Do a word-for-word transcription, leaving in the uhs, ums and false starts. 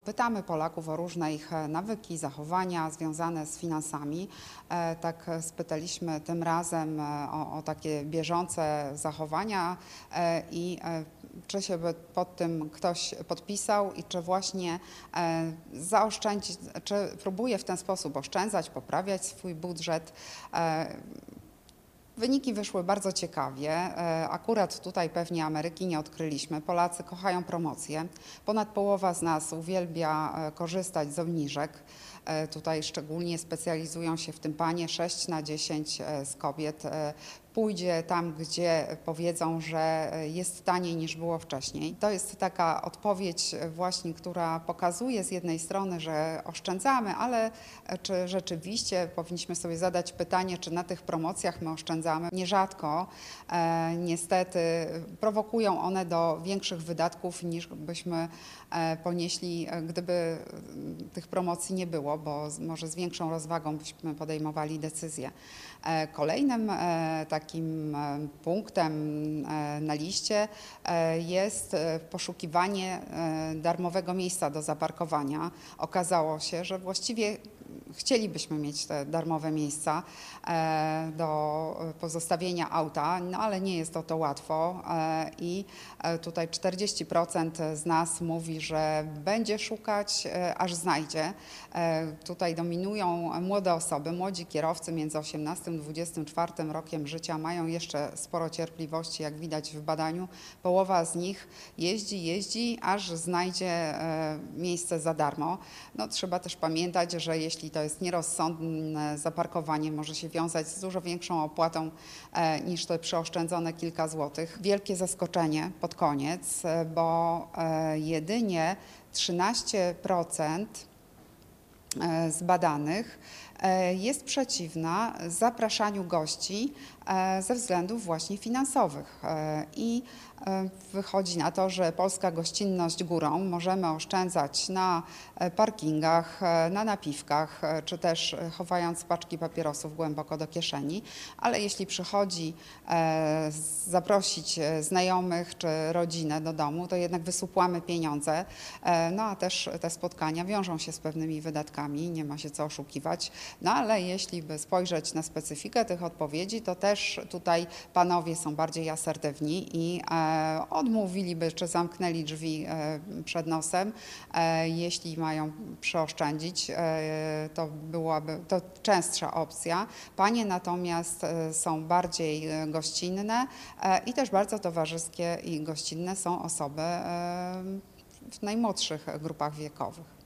Pytamy Polaków o różne ich nawyki, zachowania związane z finansami. Tak spytaliśmy tym razem o, o takie bieżące zachowania i czy się pod tym ktoś podpisał i czy właśnie zaoszczędzić, czy próbuje w ten sposób oszczędzać, poprawiać swój budżet. Wyniki wyszły bardzo ciekawie. Akurat tutaj pewnie Ameryki nie odkryliśmy. Polacy kochają promocje. Ponad połowa z nas uwielbia korzystać z obniżek. Tutaj szczególnie specjalizują się w tym panie. sześć na dziesięć z kobiet pójdzie tam, gdzie powiedzą, że jest taniej niż było wcześniej. To jest taka odpowiedź właśnie, która pokazuje z jednej strony, że oszczędzamy, ale czy rzeczywiście powinniśmy sobie zadać pytanie, czy na tych promocjach my oszczędzamy. Nierzadko e, niestety prowokują one do większych wydatków niż byśmy e, ponieśli, gdyby tych promocji nie było, bo może z większą rozwagą byśmy podejmowali decyzje. E, kolejnym e, takim Takim punktem na liście jest poszukiwanie darmowego miejsca do zaparkowania. Okazało się, że właściwie chcielibyśmy mieć te darmowe miejsca do pozostawienia auta, no ale nie jest to to łatwo i tutaj czterdzieści procent z nas mówi, że będzie szukać, aż znajdzie. Tutaj dominują młode osoby, młodzi kierowcy między osiemnastym a dwudziestym czwartym rokiem życia mają jeszcze sporo cierpliwości, jak widać w badaniu. Połowa z nich jeździ, jeździ, aż znajdzie miejsce za darmo. No, trzeba też pamiętać, że jeśli to jest nierozsądne zaparkowanie, może się wiązać z dużo większą opłatą e, niż te przeoszczędzone kilka złotych. Wielkie zaskoczenie pod koniec, bo e, jedynie trzynaście procent z badanych jest przeciwna zapraszaniu gości ze względów właśnie finansowych. I wychodzi na to, że polska gościnność górą, możemy oszczędzać na parkingach, na napiwkach, czy też chowając paczki papierosów głęboko do kieszeni, ale jeśli przychodzi zaprosić znajomych czy rodzinę do domu, to jednak wysupłamy pieniądze, no a też te spotkania wiążą się z pewnymi wydatkami, nie ma się co oszukiwać. No ale jeśli by spojrzeć na specyfikę tych odpowiedzi, to też tutaj panowie są bardziej asertywni i e, odmówiliby, czy zamknęli drzwi e, przed nosem. E, jeśli mają przeoszczędzić, e, to byłaby to częstsza opcja. Panie natomiast e, są bardziej gościnne e, i też bardzo towarzyskie i gościnne są osoby e, w najmłodszych grupach wiekowych.